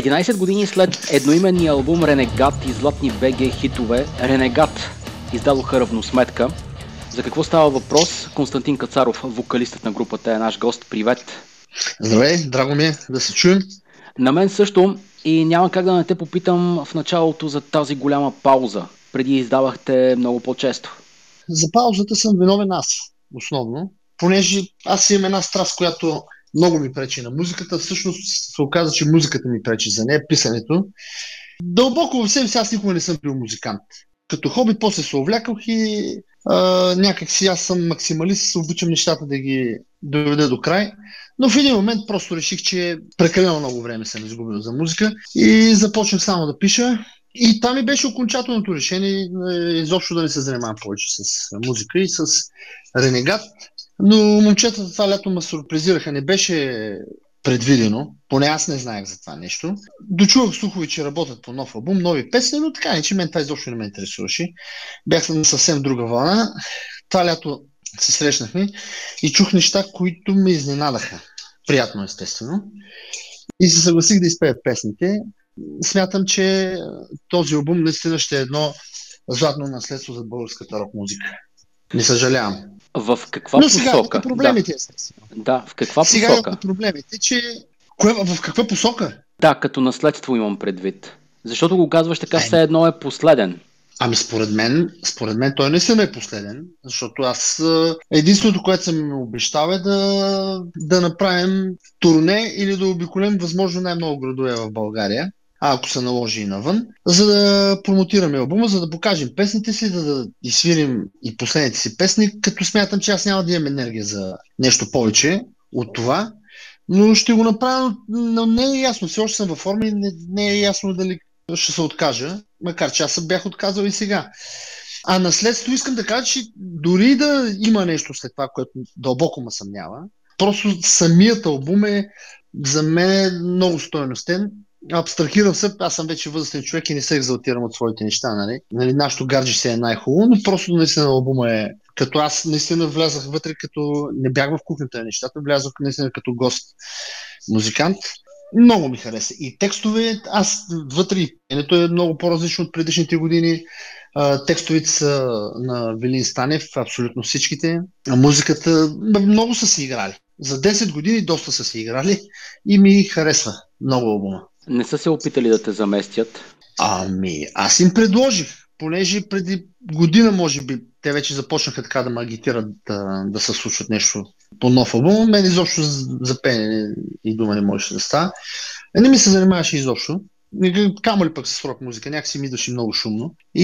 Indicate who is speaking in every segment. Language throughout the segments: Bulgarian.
Speaker 1: 11 години след едноименния албум Ренегат и златни БГ хитове, Ренегат издадоха равносметка. За какво става въпрос? Константин Кацаров, вокалистът на групата, е наш гост. Привет!
Speaker 2: Здравей, драго ми е да се чуем.
Speaker 1: На мен също, и няма как да не те попитам в началото за тази голяма пауза. Преди издавахте много по-често.
Speaker 2: За паузата съм виновен аз, основно, понеже аз имам една страст, която много ми пречи на музиката. Всъщност се оказа, че музиката ми пречи за нея, писането. Дълбоко в себе си аз никога не съм бил музикант. Като хоби после се увляках и някак си аз съм максималист, обичам нещата да ги доведа до край. Но в един момент просто реших, че прекалено много време съм изгубил за музика и започнах само да пиша. И там ми беше окончателното решение изобщо да не се занимавам повече с музика и с Ренегат. Но момчетата това лято ме сюрпризираха, не беше предвидено, поне аз не знаех за това нещо. Дочувах слухови, че работят по нов албум, нови песни, но така не, че мен това изобщо не ме интересуваше. Бях на съвсем друга вълна. Това лято се срещнахме и чух неща, които ме изненадаха. Приятно, естествено. И се съгласих да изпея песните. Смятам, че този албум наистина ще е едно златно наследство за българската рок-музика. Не съжалявам.
Speaker 1: В каква посока?
Speaker 2: Но сега проблемите, естествено.
Speaker 1: Да, в каква
Speaker 2: сега
Speaker 1: посока?
Speaker 2: Проблемите, че... В каква посока?
Speaker 1: Да, като наследство имам предвид. Защото го казваш така, все едно е последен.
Speaker 2: Ами според мен той наистина е последен, защото аз единственото, което съм им обещал е да направим турне или да обиколим възможно най-много градове в България, ако се наложи и навън, за да промотираме албума, за да покажем песните си, да изсвирим и последните си песни, като смятам, че аз няма да имам енергия за нещо повече от това, но ще го направя, но не е ясно, все още съм във форма и не е ясно дали ще се откажа, макар че аз се бях отказал и сега. А наследство искам да кажа, че дори да има нещо след това, което дълбоко ме съмнява, просто самият албум е за мен много стойностен. Абстрахирам се, аз съм вече възрастен човек и не се екзалтирам от своите неща, нали? Нашето гадже се е най-хубаво, но просто наистина албума е, като аз наистина влязах вътре, като не бях в кухнята на нещата, влязох наистина като гост музикант. Много ми хареса. И текстове, аз вътре и пенето е много по-различно от предишните години. Текстовете са на Велин Станев, абсолютно всичките. А музиката, много са си играли. За 10 години доста са си играли и ми харесва много албума.
Speaker 1: Не са се опитали да те заместят?
Speaker 2: Ами, аз им предложих, понеже преди година, може би, те вече започнаха така да ме агитират да се случват нещо по нов албум. Мен изобщо за пеене и дума не можеше да става. Не ми се занимаваше изобщо. Камо ли пък с рок музика, някакси ми идваше много шумно. И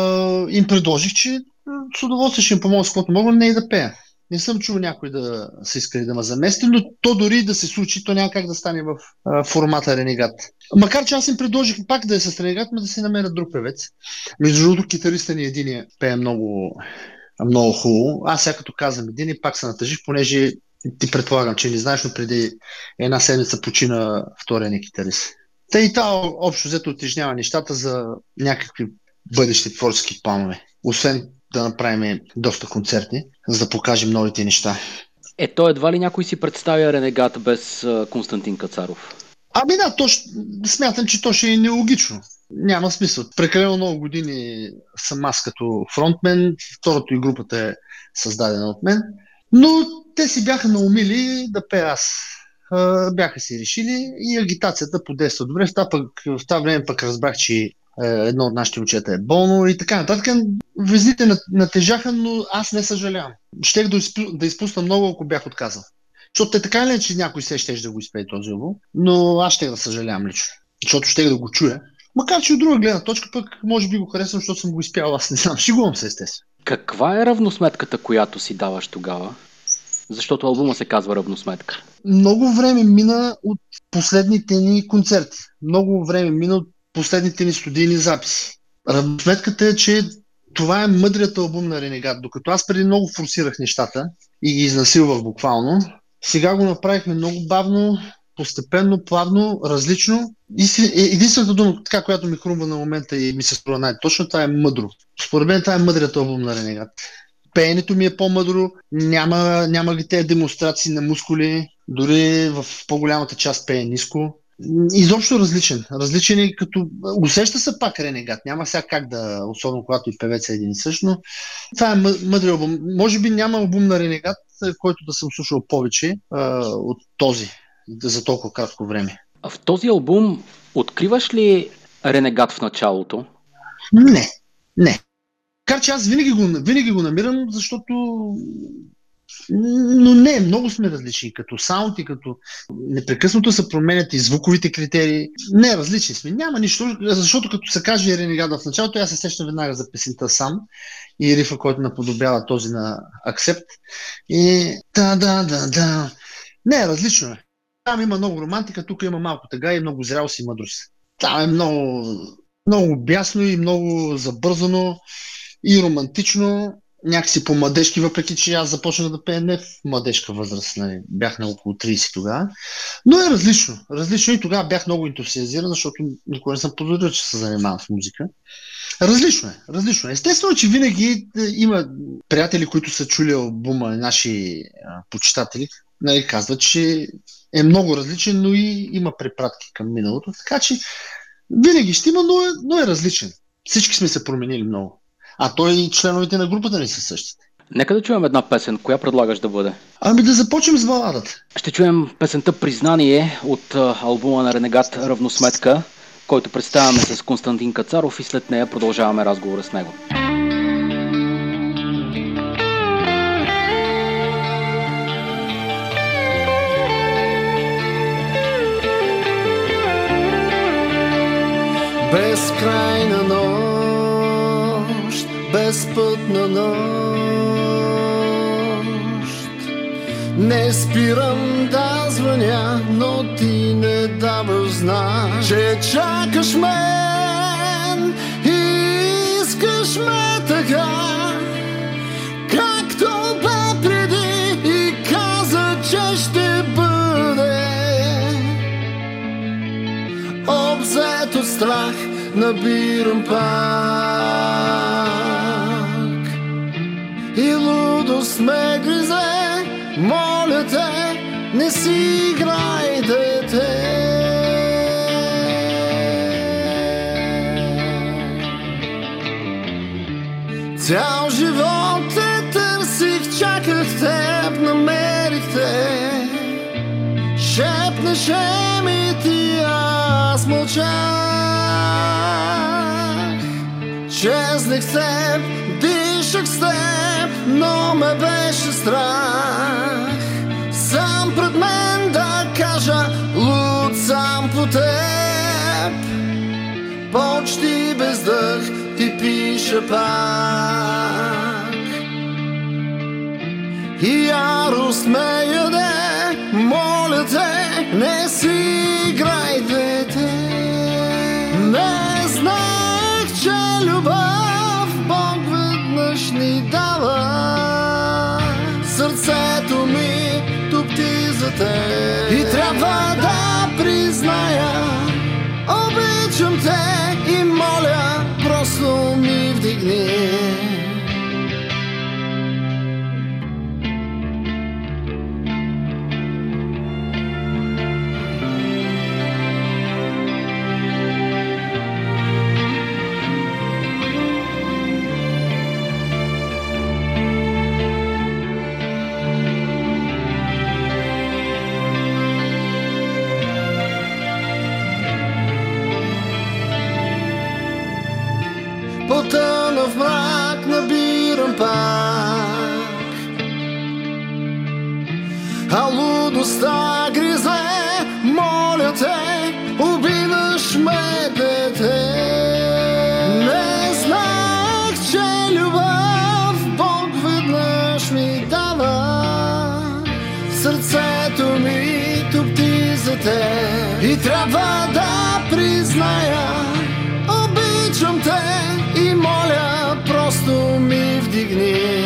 Speaker 2: им предложих, че с удоволствие ще им помогна с каквото мога, не и да пея. Не съм чул някой да се искали да ме замести, но то дори да се случи, то няма как да стане в формата Ренегат. Макар че аз им предложих пак да е с Ренегат, но да си намерят друг певец. Между другото, китариста ни единия пее много, много хубаво. Аз сега като казвам един и пак се натъжих, понеже ти предполагам, че не знаеш, но преди една седмица почина втория ни китарист. Та и та общо взето утежнява нещата за някакви бъдещи творчески планове. Освен да направим доста концерти, за да покажем новите неща.
Speaker 1: То едва ли някой си представя Ренегат без Константин Кацаров?
Speaker 2: Ами да, смятам, че то ще е нелогично. Няма смисъл. Прекалено много години съм аз като фронтмен, второто и групата е създадена от мен, но те си бяха наумили да пея аз. Бяха си решили и агитацията подейства добре. В това време пък разбрах, че едно от нашите момчета е болно и така нататък. Везните натежаха, но аз не съжалявам. Щех да изпусна много, ако бях отказал. Защото те така или не, че някой щеше да го изпее този албум, но аз щех да съжалявам лично. Защото щех да го чуя. Макар че от друга гледна точка пък може би го харесвам, защото съм го изпял, аз не знам. Шегувам се, естествено.
Speaker 1: Каква е равносметката, която си даваш тогава? Защото албума се казва Равносметка.
Speaker 2: Много време мина от последните ни концерти. Много време мина от последните ни студийни записи. Равносметката е, че това е мъдрият албум на Ренегат. Докато аз преди много форсирах нещата и ги изнасилвах буквално, сега го направихме много бавно, постепенно, плавно, различно. Единствената дума, така, която ми хрумва на момента и ми се струва най-точно, това е мъдро. Според мен това е мъдрият албум на Ренегат. Пеенето ми е по-мъдро, няма ги тези демонстрации на мускули, дори в по-голямата част пее ниско. изобщо различен. Различен е като... Усеща се пак Ренегат. Няма сега как да... Особено когато и певец е един и същ, но това е мъдри албум. Може би няма албум на Ренегат, който да съм слушал повече от този за толкова кратко време.
Speaker 1: А в този албум откриваш ли Ренегат в началото?
Speaker 2: Не. Така че аз винаги го намирам, защото... Но не, много сме различни, като саунд и като непрекъснато се променят и звуковите критерии. Не, различни сме. Няма нищо, защото като се каже Ренегада в началото, аз се сещам веднага за песента сам и рифа, който наподобява този на Accept. И да. Не, различно е. Там има много романтика, тук има малко тъга и много зрялост и мъдрост. Там е много бясно и много забързано и романтично. Някакси по-младежки, въпреки че аз започнах да пея не в младежка възраст, нали. Бях на около 30 тогава, но е различно. Различно и тогава бях много ентусиазиран, защото никога не съм позволил, че се занимавам с музика. Различно е. Естествено, че винаги има приятели, които са чули албума, наши почитатели, нали, казват, че е много различен, но и има препратки към миналото, така че винаги ще има, но е различен. Всички сме се променили много. А той и членовете на групата не са същите.
Speaker 1: Нека да чуем една песен. Коя предлагаш да бъде?
Speaker 2: Ами да започнем с баладата.
Speaker 1: Ще чуем песента "Признание" от албума на Ренегат "Равносметка", който представяме с Константин Кацаров и след нея продължаваме разговора с него.
Speaker 3: Безкрайна нощ, безпътна нощ, не спирам да звъня, но ти не даваш знак, че чакаш мен и искаш ме така, както бе преди и каза, че ще бъде. Обзет от страх набирам пак и лудост ме гризе, моля те, не си играй, дете. Цял живот те търсих, чаках теб, намерих те. Шепнеше ми ти, аз мълчах. Чезнах с теб, дишах с теб, но ме беше страх сам пред мен да кажа, луд сам по теб. Почти без дъх ти пиша пак и ярост ме яде, моля те, не си играй, дете. Не знаех, че любов Бог веднъж ни дава, сърцето ми тупти за теб и трябва да призная, обичам те и моля, просто ми вдигни. Потъна в мрак, набирам пак, а лудостта гризе, моля те, обидаш ме, дете. Не знаех, че любов Бог веднъж ми дава, сърцето ми тупти за теб и трябва да призная, обичам те и моля, просто ми вдигни.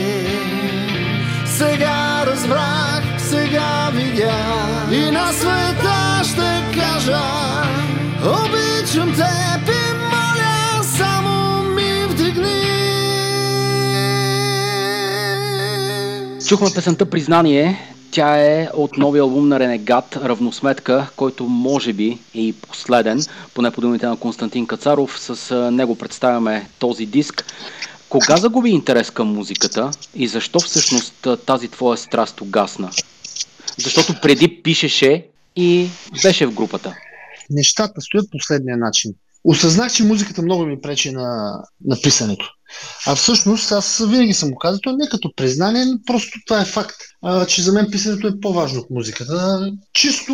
Speaker 3: Сега разбрах, сега видях и на света ще кажа, обичам теб и моля, само ми вдигни.
Speaker 1: Чухме песента "Признание", Тя е от новия албум на Ренегат "Равносметка", който може би е и последен, поне по думите на Константин Кацаров. С него представяме този диск. Кога загуби интерес към музиката и защо всъщност тази твоя страст угасна? Защото преди пишеше и беше в групата.
Speaker 2: Нещата стоят последния начин. Осъзнах, че музиката много ми пречи на писането. А всъщност аз винаги съм го казал, то не като признание, но просто това е факт, че за мен писането е по-важно от музиката. Чисто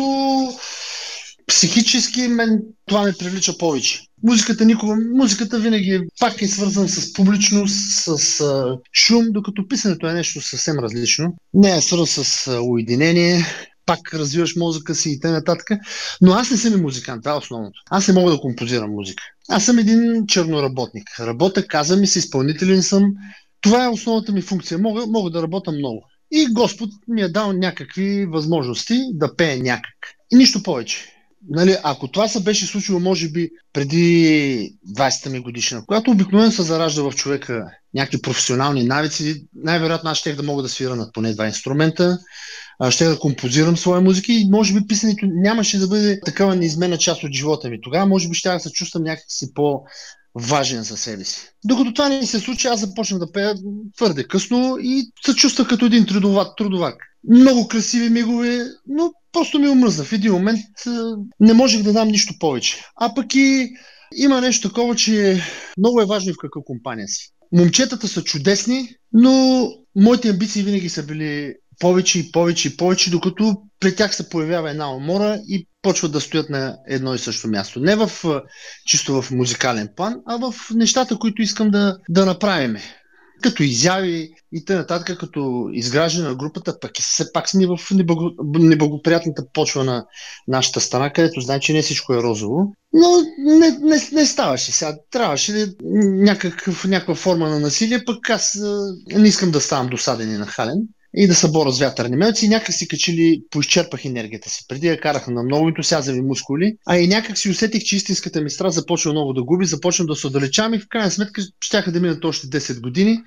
Speaker 2: психически мен това ме привлича повече. Музиката винаги пак е свързана с публичност, с шум, докато писането е нещо съвсем различно. Не е свързано с уединение, пак развиваш мозъка си и т.н. Но аз не съм и музикант, това е основното. Аз не мога да композирам музика. Аз съм един черноработник. Работя, казвам и си, изпълнителен съм. Това е основната ми функция. Мога да работя много. И Господ ми е дал някакви възможности да пее някак. И нищо повече. Нали, ако това се беше случило, може би, преди 20-та ми годишна, когато обикновено се заражда в човека някакви професионални навици, най-вероятно аз щех да мога да свира над поне 2 инструмента, щех да композирам своя музика и може би писането нямаше да бъде такава неизменна част от живота ми. Тогава може би щях да се чувствам някакси по-важен за себе си. Докато това не се случи, аз започнах да пея твърде късно и се чувствах като един трудовак. Много красиви мигове, но просто ми омръзна. В един момент не можех да дам нищо повече. А пък и има нещо такова, че много е важно в каква компания си. Момчетата са чудесни, но моите амбиции винаги са били повече, докато при тях се появява една умора и почват да стоят на едно и също място. Не чисто в музикален план, а в нещата, които искам да направим. Като изяви и т.н., като изграждане на групата, пък все пак сме в неблагоприятната почва на нашата страна, където знае, че не всичко е розово. Но не ставаше сега. Трябваше някаква форма на насилие, пък аз не искам да ставам досаден и нахален и да се боря с вятърни мелци. Някак си качили поизчерпах енергията си. Преди я карах на много ентусиазъм и мускули, а и някак си усетих, че истинската ми страст започва много да губи, започна да се отдалечавам и в крайна сметка щяха да минат още 10 години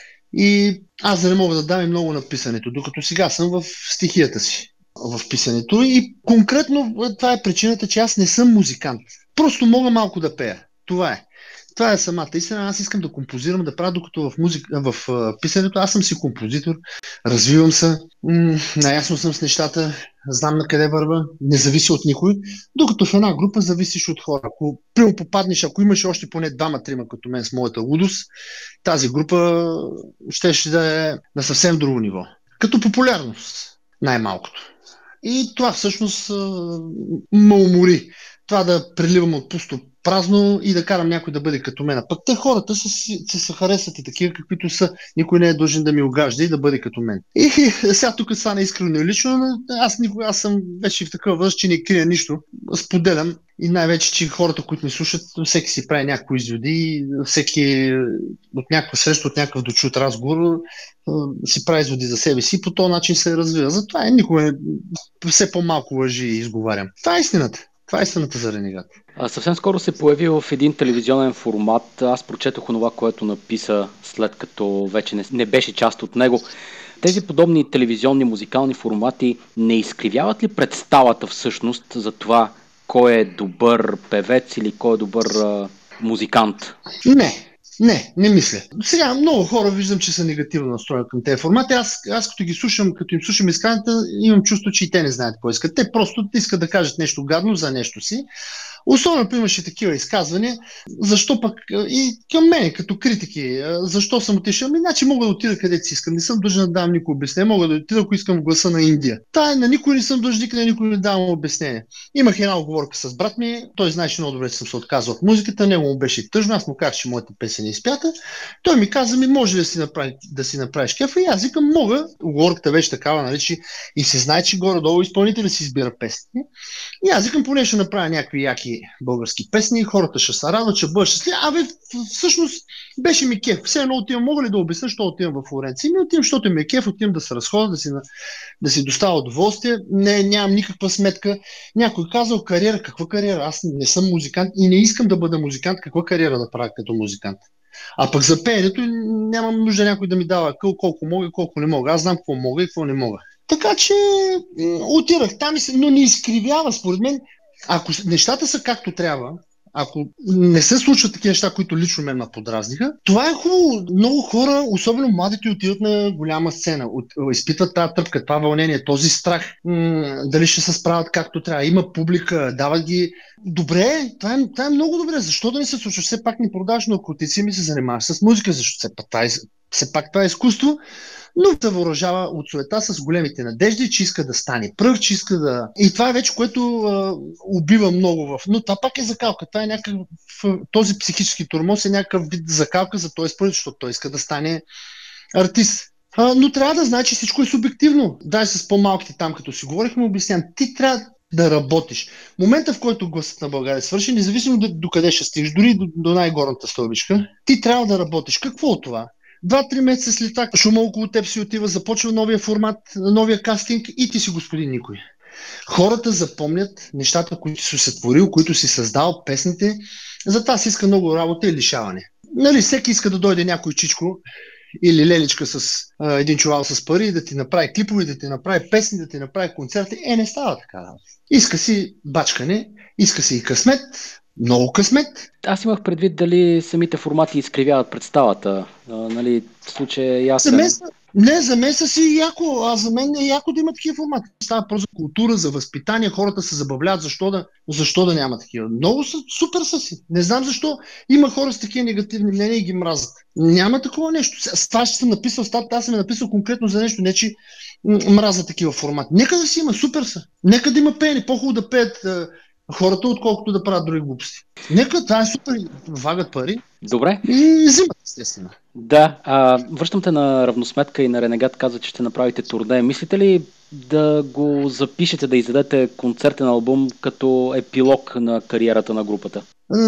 Speaker 2: и аз да не мога да дам и много на писането, докато сега съм в стихията си, в писането и конкретно това е причината, че аз не съм музикант. Просто мога малко да пея. Това е. Това е самата истина. Аз искам да композирам, да правя, докато в писането аз съм си композитор, развивам се, наясно съм с нещата, знам на къде върва, не зависи от никой, докато в една група зависиш от хора. Ако прямо попаднеш, ако имаш още поне 2-3 като мен с моята лудост, тази група ще да е на съвсем друго ниво. Като популярност, най-малкото. И това всъщност ме умори. Това да преливам от пусто празно и да карам някой да бъде като мен. Пък те хората се харесват и такива, каквито са. Никой не е дължен да ми угажда и да бъде като мен. И сега тук стана искрено и лично, но аз съм вече в такава възраст, че не крия нищо. Споделям и най-вече, че хората, които ни слушат, всеки си прави някакви изводи, всеки от някаква среща, от някакъв дочут разговор си прави изводи за себе си и по този начин се развива. Затова никога все по-малко лъжи изговарям. Това е истината. Това е истината за Ренегат.
Speaker 1: Съвсем скоро се появи в един телевизионен формат. Аз прочетох онова, което написа, след като вече не беше част от него. Тези подобни телевизионни музикални формати не изкривяват ли представата всъщност за това кой е добър певец или кой е добър музикант?
Speaker 2: Не мисля. Сега много хора виждам, че са негативно настроени към тези формати. Аз като им слушам изказванията, имам чувство, че и те не знаят какво искат. Те просто искат да кажат нещо гадно за нещо си. Особено, ако имаше такива изказвания, защо пък и към мен, като критики, защо съм отишъл? Иначе мога да отида където си искам. Не съм дължен да давам никой обяснение. Мога да отида, ако искам в гласа на Индия. На никой не съм длъжник, на никой не давам обяснение. Имах една оговорка с брат ми. Той знаеше много добре, че съм се отказал от музиката. Него му беше тъжно. Аз му казах, че моята песен е изпята. Той ми каза, може да си направиш кефа. И аз викам, мога. Оговорката беше такава, нали, че и се знае, че горе-долу изпълнителя си избира песни. И аз викам, поне ще направя някакви яки български песни, хората ще се радват, ще бъдат щастливи. Всъщност беше ми кеф. Все едно отивам, мога ли да обясня, защо отивам в Флоренция? Отивам, защото ми е кеф, отивам да се разходя, да си доставя удоволствие. Нямам никаква сметка. Някой казал кариера, каква кариера? Аз не съм музикант и не искам да бъда музикант. Каква кариера да правя като музикант? А пък за пеенето нямам нужда някой да ми дава колко мога и колко не мога. Аз знам какво мога и какво не мога. Така че отирах там, но не изкривява. Според мен, ако нещата са както трябва, ако не се случват такива неща, които лично мен ме подразниха, това е хубаво. Много хора, особено младите, отиват на голяма сцена, изпитват тази тръпка, това вълнение, този страх, дали ще се справят както трябва. Има публика, дават ги. Добре, това е много добре. Защо да не се случва? Все пак не продаваш наркотици, ми се занимаваш с музика, защото все пак това е изкуство. Но се въоръжава от суета с големите надежди, че иска да стане пръв, че иска да... И това е вече, което убива много в... Но това пак е закалка. Това е този психически тормоз е някакъв вид закалка за този спорт, защото той иска да стане артист. Но трябва да знае, че всичко е субективно. Дай с по-малките там, като си говорихме, обяснявам. Ти трябва да работиш. Момента, в който гласът на България свърши, независимо до къде ще стигнеш, дори до най-горната стълбичка, ти трябва да работиш. Какво от това? 2-3 месеца след това шума около теб си отива, започва новия формат, новия кастинг и ти си господин никой. Хората запомнят нещата, които си сътворил, които си създал, песните. За това си иска много работа и лишаване. Нали, всеки иска да дойде някой чичко или леличка с един чувал с пари, да ти направи клипове, да ти направи песни, да ти направи концерти. Не става така. Иска си бачкане, иска си и късмет, много късмет.
Speaker 1: Аз имах предвид дали самите формати изкривяват представата. Нали, в случая е ясен.
Speaker 2: За мен са си яко, а за мен е яко да има такива формати. Става просто за култура, за възпитание, хората се забавляват, защо да няма такива. Много са, супер са си. Не знам защо има хора с такива негативни мнения и ги мразят. Няма такова нещо. С това ще съм написал статията, аз съм написал конкретно за нещо, не че мразя такива формати. Нека да си има, супер са. Нека да има пеене, по-хубаво да пеят хората, отколкото да правят други глупости. Нека, това е супер, вагат пари.
Speaker 1: Добре.
Speaker 2: И взимат, естествено.
Speaker 1: Да, връщам те на Равносметка и на Ренегат, каза, че ще направите турне. Мислите ли да го запишете, да издадете концертен албум като епилог на кариерата на групата?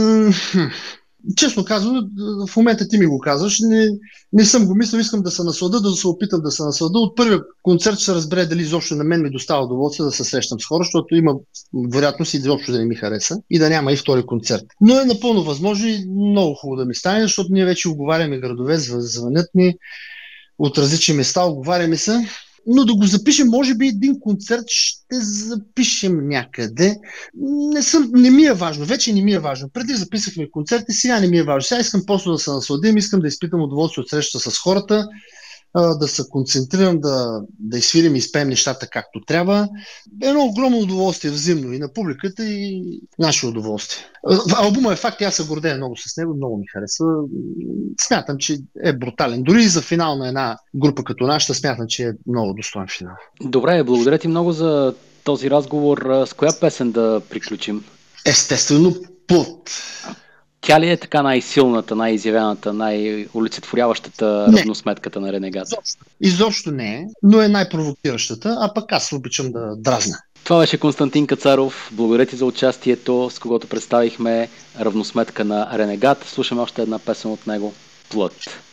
Speaker 2: Честно казвам, в момента ти ми го казваш, не съм го мислил, искам да се наслада, да се опитам да се наслада. От първия концерт ще се разбере дали изобщо на мен ми достава удоволствие да се срещам с хора, защото има вероятност и изобщо да не ми хареса и да няма и втори концерт. Но е напълно възможно и много хубаво да ми стане, защото ние вече оговаряме градове, звънят ни от различни места, оговаряме се. Но да го запишем, може би един концерт ще запишем някъде. Не ми е важно, вече не ми е важно. Преди записахме концерти, сега не ми е важно. Сега искам просто да се насладим, искам да изпитам удоволствие от среща с хората, да се концентрирам, да изсвирим и изпеем нещата както трябва. Едно огромно удоволствие взаимно и на публиката, и наше удоволствие. Албума е факт, аз се гордея много с него, много ми харесва. Смятам, че е брутален. Дори и за финал на една група като нашата, смятам, че е много достоен финал.
Speaker 1: Добре, благодаря ти много за този разговор. С коя песен да приключим?
Speaker 2: Естествено, Плът.
Speaker 1: Тя ли е така най-силната, най-изявената, най-олицетворяващата равносметката на Ренегат?
Speaker 2: Изобщо не е, но е най-провокиращата, а пък аз обичам да дразна.
Speaker 1: Това беше Константин Кацаров. Благодаря ти за участието, с когото представихме равносметка на Ренегат. Слушаме още една песен от него. Плът.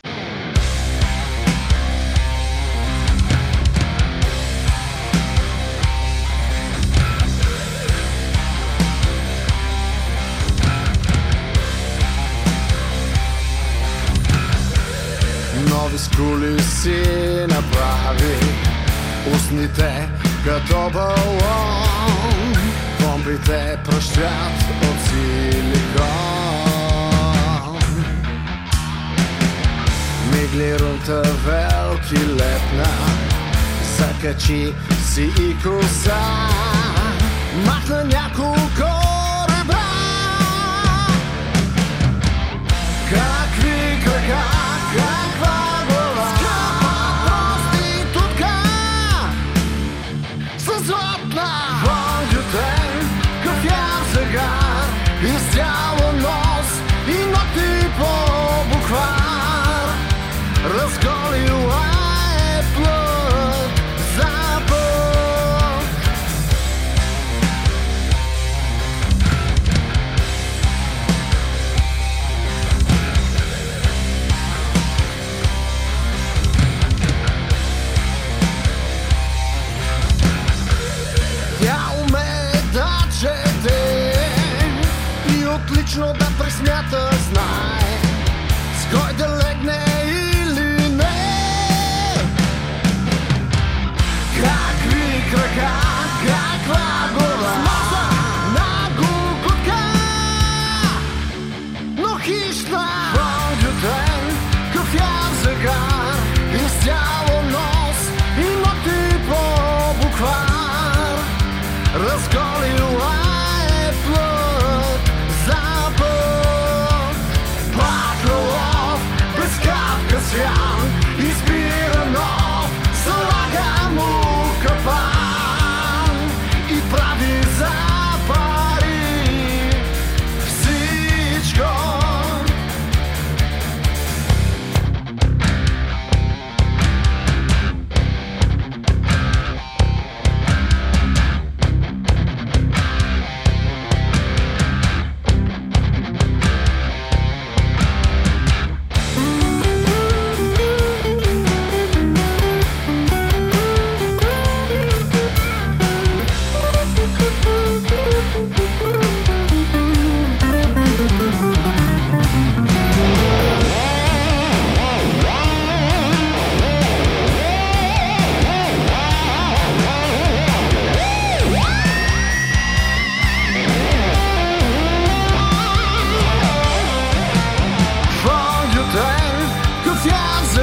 Speaker 3: Нови скули си направи, устните като балон, бомбите пръщят от силикон. Миглирунта велки лепна, закачи си и коса, махна няколко ребра. Какви крака, каква глава, скъпа проститутка със златна вългата, кафяр загар, изцяло нос и ногти по буквар. Разголила е плът за път.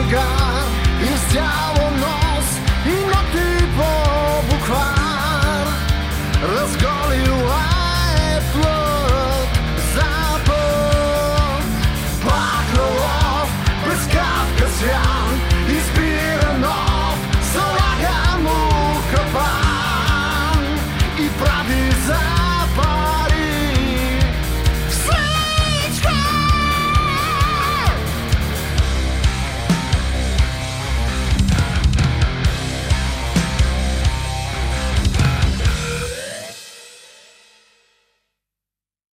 Speaker 3: тъга из цяла